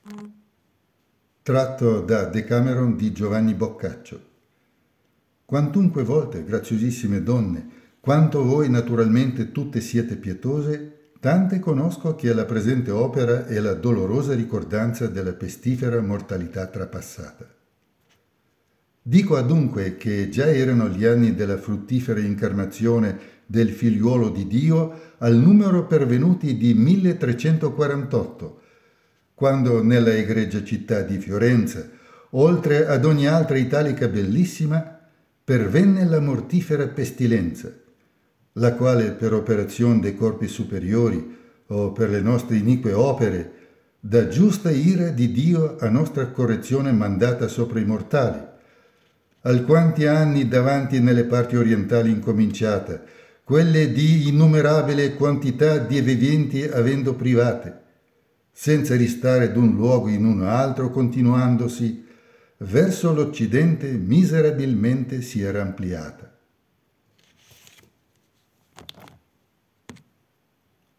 Tratto da Decameron di Giovanni Boccaccio. Quantunque volte, graziosissime donne, quanto voi naturalmente tutte siete pietose, tante conosco che la presente opera è la dolorosa ricordanza della pestifera mortalità trapassata. Dico adunque che già erano gli anni della fruttifera incarnazione del figliuolo di Dio al numero pervenuti di 1348, quando nella egregia città di Fiorenza, oltre ad ogni altra italica bellissima, pervenne la mortifera pestilenza, la quale per operazione dei corpi superiori o per le nostre inique opere, da giusta ira di Dio a nostra correzione mandata sopra i mortali, alquanti anni davanti nelle parti orientali incominciata, quelle di innumerabile quantità di viventi avendo private, senza ristare d'un luogo in un altro continuandosi, verso l'Occidente miserabilmente si era ampliata.